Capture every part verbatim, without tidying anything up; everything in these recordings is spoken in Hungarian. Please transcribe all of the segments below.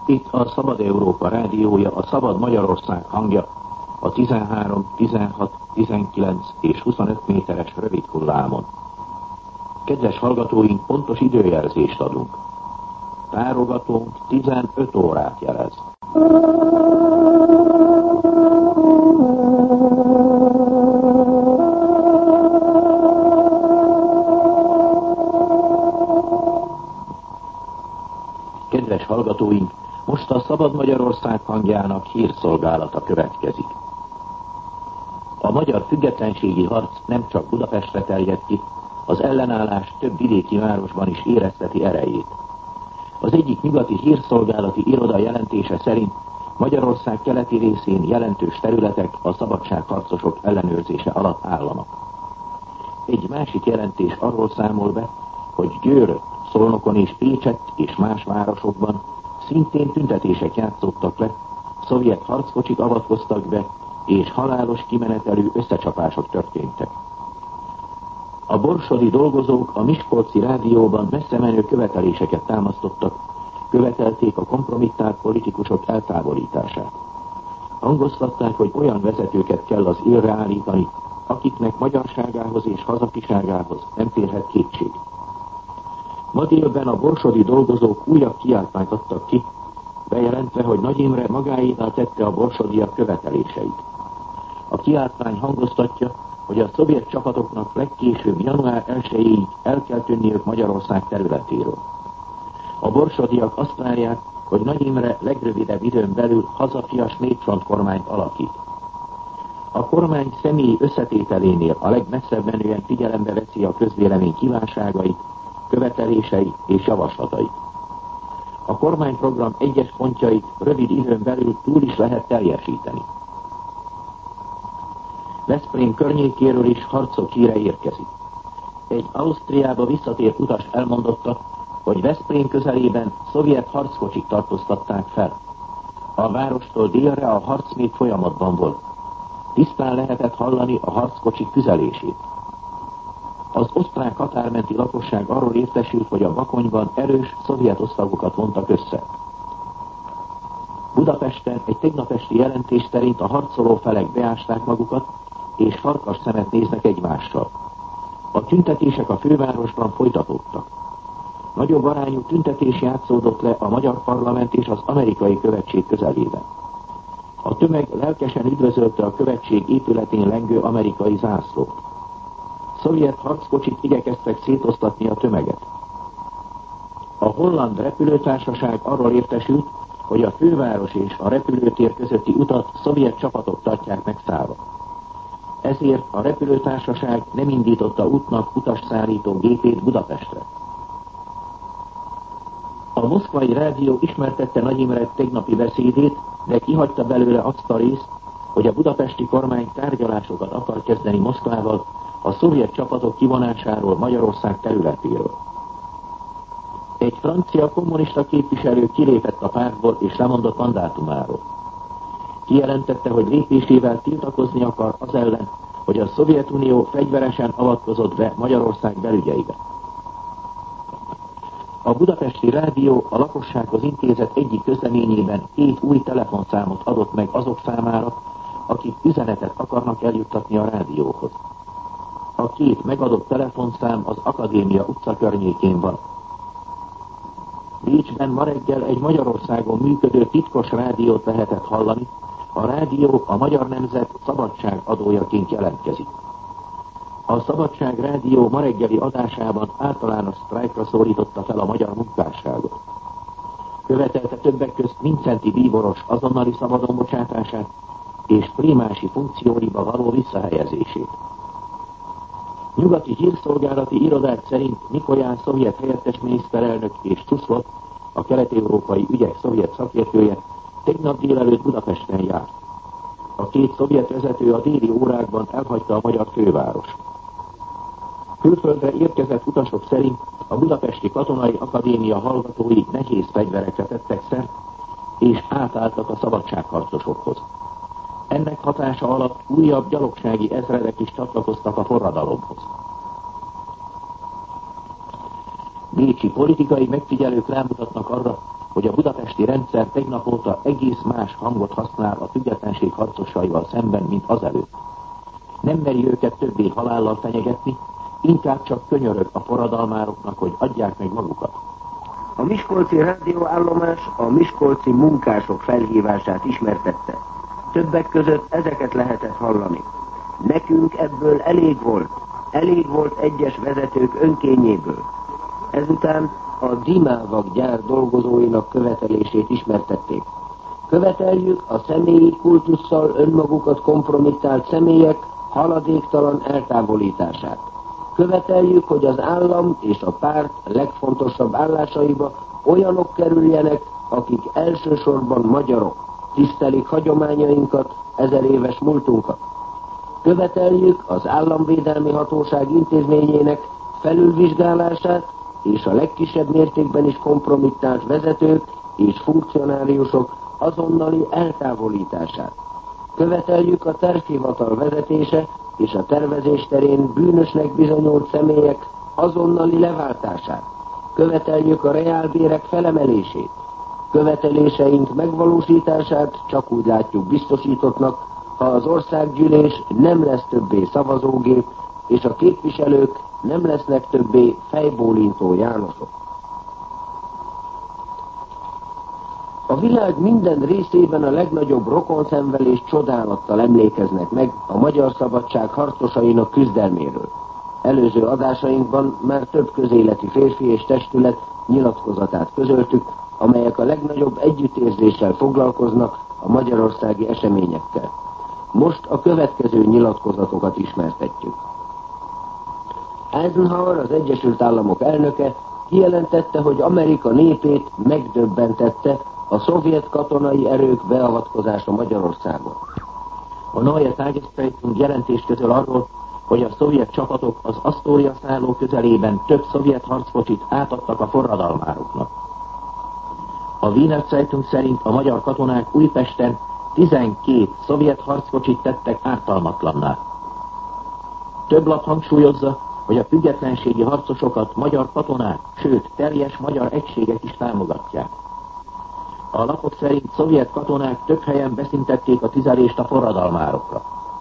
Itt a Szabad Európa rádiója, a Szabad Magyarország hangja, a tizenhárom, tizenhat, tizenkilenc és huszonöt méteres rövid hullámon. Kedves hallgatóink, pontos időjelzést adunk. Tárogatónk tizenöt órát jelez. Kedves hallgatóink, most a Szabad Magyarország hangjának hírszolgálata következik. A magyar függetlenségi harc nem csak Budapestre terjedt ki, az ellenállás több vidéki városban is érezteti erejét. Az egyik nyugati hírszolgálati iroda jelentése szerint Magyarország keleti részén jelentős területek a szabadságharcosok ellenőrzése alatt állanak. Egy másik jelentés arról számol be, hogy Győrött, Szolnokon és Pécsett és más városokban szintén tüntetések játszottak le, szovjet harckocsik avatkoztak be, és halálos kimenetelű összecsapások történtek. A borsodi dolgozók a Miskolci rádióban messze menő követeléseket támasztottak, követelték a kompromittált politikusok eltávolítását. Hangoztatták, hogy olyan vezetőket kell az élre állítani, akiknek magyarságához és hazafiságához nem férhet kétség. Ma délben a borsodi dolgozók újabb kiáltmányt adtak ki, bejelentve, hogy Nagy Imre magáévá tette a borsodiak követeléseit. A kiáltmány hangoztatja, hogy a szovjet csapatoknak legkésőbb január elsejéig el kell tűnniük Magyarország területéről. A borsodiak azt várják, hogy Nagy Imre legrövidebb időn belül hazafias népfront kormányt alakít. A kormány személyi összetételénél a legmesszebb menően figyelembe veszi a közvélemény kívánságait, követeléseit és javaslatait. A kormányprogram egyes pontjait rövid időn belül túl is lehet teljesíteni. Veszprém környékéről is harcok híre érkezik. Egy Ausztriába visszatért utas elmondotta, hogy Veszprém közelében szovjet harckocsik tartóztatták fel. A várostól délre a harc még folyamatban volt. Tisztán lehetett hallani a harckocsik tüzelését. Az osztrák határmenti lakosság arról értesült, hogy a Bakonyban erős szovjet osztagokat vontak össze. Budapesten egy tegnap esti jelentés szerint a harcoló felek beásták magukat, és farkas szemet néznek egymással. A tüntetések a fővárosban folytatódtak. Nagyobb arányú tüntetés játszódott le a magyar parlament és az amerikai követség közelében. A tömeg lelkesen üdvözölte a követség épületén lengő amerikai zászlót. Szovjet harckocsik igyekeztek szétosztatni a tömeget. A holland repülőtársaság arról értesült, hogy a főváros és a repülőtér közötti utat szovjet csapatok tartják megszállva. Ezért a repülőtársaság nem indította útnak utasszállító gépét Budapestre. A moszkvai rádió ismertette Nagy Imre tegnapi beszédét, de kihagyta belőle azt a részt, hogy a budapesti kormány tárgyalásokat akar kezdeni Moszkvával a szovjet csapatok kivonásáról Magyarország területéről. Egy francia kommunista képviselő kilépett a pártból és lemondott mandátumáról. Kijelentette, hogy lépésével tiltakozni akar az ellen, hogy a Szovjetunió fegyveresen avatkozott be Magyarország belügyeibe. A budapesti rádió a lakossághoz intézett egyik közleményében két új telefonszámot adott meg azok számára, akik üzenetet akarnak eljuttatni a rádióhoz. A két megadott telefonszám az Akadémia utca környékén van. Bécsben ma reggel egy Magyarországon működő titkos rádiót lehetett hallani, a rádió a Magyar Nemzet szabadság adójaként jelentkezik. A Szabadság rádió ma reggeli adásában általános sztrájkra szólította fel a magyar munkásságot. Követelte többek közt Mincenti bíboros azonnali szabadon bocsátását és primási funkcióiba való visszahelyezését. Nyugati hírszolgálati irodák szerint Mikolyán szovjet helyettes miniszterelnök és Csuszlov, a kelet-európai ügyek szovjet szakértője, tegnap délelőtt Budapesten járt. A két szovjet vezető a déli órákban elhagyta a magyar főváros. Külföldre érkezett utasok szerint a Budapesti Katonai Akadémia hallgatói nehéz fegyverekre tettek szert, és átálltak a szabadságharcosokhoz. Ennek hatása alatt újabb gyalogsági ezredek is csatlakoztak a forradalomhoz. Bécsi politikai megfigyelők rámutatnak arra, hogy a budapesti rendszer tegnap óta egész más hangot használ a függetlenség harcosaival szemben, mint azelőtt. Nem meri őket többé halállal fenyegetni, inkább csak könyörög a forradalmároknak, hogy adják meg magukat. A miskolci rádióállomás a miskolci munkások felhívását ismertette. Többek között ezeket lehetett hallani. Nekünk ebből elég volt. Elég volt egyes vezetők önkényéből. Ezután a Dimávag gyár dolgozóinak követelését ismertették. Követeljük a személyi kultusszal önmagukat kompromittált személyek haladéktalan eltávolítását. Követeljük, hogy az állam és a párt legfontosabb állásaiba olyanok kerüljenek, akik elsősorban magyarok, tisztelik hagyományainkat, ezer éves múltunkat. Követeljük az államvédelmi hatóság intézményének felülvizsgálását és a legkisebb mértékben is kompromittált vezetők és funkcionáriusok azonnali eltávolítását. Követeljük a tervhivatal vezetése és a tervezés terén bűnösnek bizonyult személyek azonnali leváltását. Követeljük a reálbérek felemelését. Követeléseink megvalósítását csak úgy látjuk biztosítottnak, ha az országgyűlés nem lesz többé szavazógép, és a képviselők nem lesznek többé fejbólintó Jánosok. A világ minden részében a legnagyobb rokonszenvvel és csodálattal emlékeznek meg a magyar szabadság harcosainak küzdelméről. Előző adásainkban már több közéleti férfi és testület nyilatkozatát közöltük, amelyek a legnagyobb együttérzéssel foglalkoznak a magyarországi eseményekkel. Most a következő nyilatkozatokat ismertetjük. Eisenhower, az Egyesült Államok elnöke kijelentette, hogy Amerika népét megdöbbentette a szovjet katonai erők beavatkozása Magyarországon. A Neue Tageszeitung jelentés közöl arról, hogy a szovjet csapatok az Asztória szálló közelében több szovjet harckocsit átadtak a forradalmároknak. A Wiener Zeitung szerint a magyar katonák Újpesten tizenkét szovjet harckocsit tettek ártalmatlanná. Több lap hangsúlyozza, hogy a függetlenségi harcosokat magyar katonák, sőt teljes magyar egységek is támogatják. A lapok szerint szovjet katonák több helyen beszintették a tüzelést a forradalmárokra.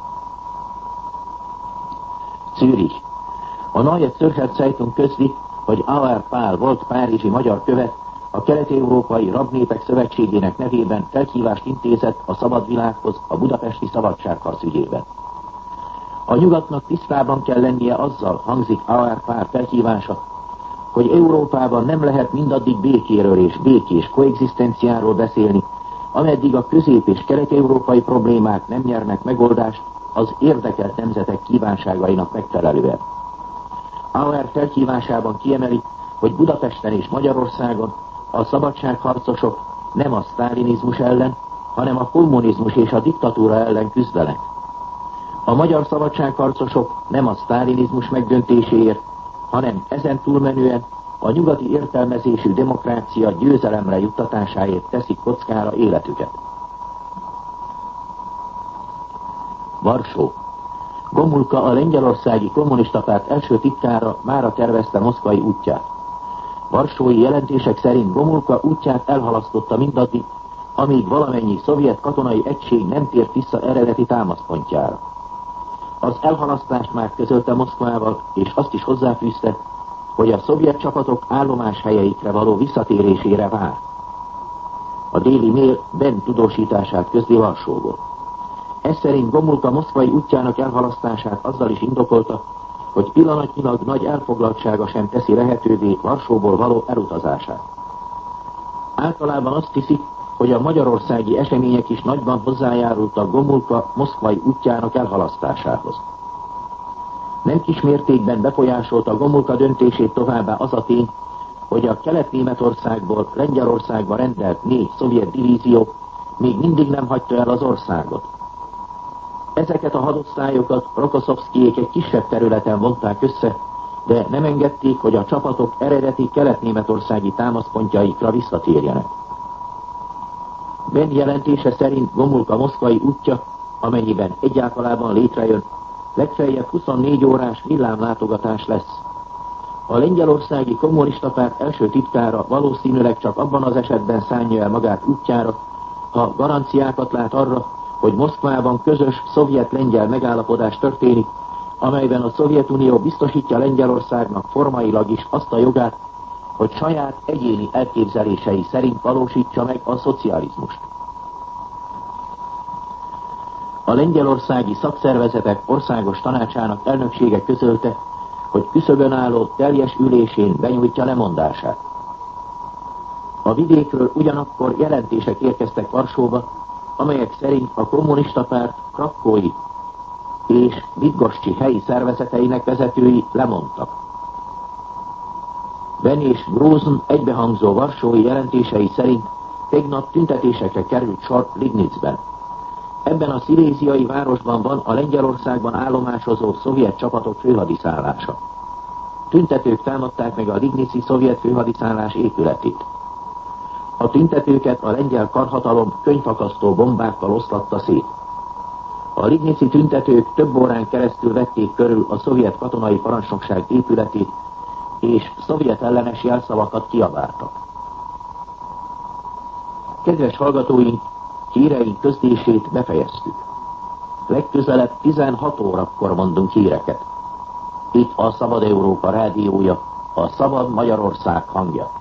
Zürich. A Neue Zürcher Zeitung közli, hogy Auer Pál volt párizsi magyar követ, a Kelet-Európai Rabnépek Szövetségének nevében felhívást intézett a szabad világhoz a budapesti szabadságharc ügyében. A nyugatnak tisztában kell lennie azzal, hangzik Auer Pál felhívása, hogy Európában nem lehet mindaddig békéről és békés koexisztenciáról beszélni, ameddig a közép- és kelet-európai problémák nem nyernek megoldást az érdekelt nemzetek kívánságainak megfelelően. Auer felhívásában kiemeli, hogy Budapesten és Magyarországon a szabadságharcosok nem a sztálinizmus ellen, hanem a kommunizmus és a diktatúra ellen küzdenek. A magyar szabadságharcosok nem a sztálinizmus megdöntéséért, hanem ezen túlmenően a nyugati értelmezésű demokrácia győzelemre juttatásáért teszik kockára életüket. Varsó. Gomulka, a lengyelországi kommunista párt első titkára mára tervezte moszkvai útját. Varsói jelentések szerint Gomulka útját elhalasztotta mindaddig, amíg valamennyi szovjet katonai egység nem tért vissza eredeti támaszpontjára. Az elhalasztást már közölte Moszkvával, és azt is hozzáfűzte, hogy a szovjet csapatok állomáshelyeikre való visszatérésére vár. A Daily Mail Ben tudósítását közli Varsóból. Ez szerint Gomulka moszkvai útjának elhalasztását azzal is indokolta, hogy pillanatnyilag nagy elfoglaltsága sem teszi lehetővé Varsóból való elutazását. Általában azt hiszik, hogy a magyarországi események is nagyban hozzájárultak Gomulka moszkvai útjának elhalasztásához. Nem kis mértékben befolyásolta Gomulka döntését továbbá az a tény, hogy a Kelet-Németországból Lengyelországba rendelt négy szovjet divízió még mindig nem hagyta el az országot. Ezeket a hadosztályokat Rokoszovszkijék egy kisebb területen vonták össze, de nem engedték, hogy a csapatok eredeti kelet-németországi támaszpontjaikra visszatérjenek. Ben jelentése szerint Gomulka moszkvai útja, amennyiben egyáltalában létrejön, legfeljebb huszonnégy órás villámlátogatás lesz. A lengyelországi kommunista párt első titkára valószínűleg csak abban az esetben szánja el magát útjára, ha garanciákat lát arra, hogy Moszkvában közös szovjet-lengyel megállapodás történik, amelyben a Szovjetunió biztosítja Lengyelországnak formailag is azt a jogát, hogy saját egyéni elképzelései szerint valósítsa meg a szocializmust. A lengyelországi szakszervezetek országos tanácsának elnöksége közölte, hogy küszöbön álló teljes ülésén benyújtja lemondását. A vidékről ugyanakkor jelentések érkeztek Varsóba, amelyek szerint a kommunista párt krakkói és Bydgoszcsi helyi szervezeteinek vezetői lemondtak. Ben és Gruzn egybehangzó varsói jelentései szerint tegnap tüntetésekre került sor Lignicben. Ebben a sziléziai városban van a Lengyelországban állomásozó szovjet csapatok főhadiszállása. Tüntetők támadták meg a Lignici szovjet főhadiszállás épületét. A tüntetőket a lengyel karhatalom könyvakasztó bombákkal oszlatta szét. A lignici tüntetők több órán keresztül vették körül a szovjet katonai parancsnokság épületét, és szovjet ellenes jelszavakat kiabáltak. Kedves hallgatóink, híreink közlését befejeztük. Legközelebb tizenhat órakor mondunk híreket. Itt a Szabad Európa rádiója, a Szabad Magyarország hangja.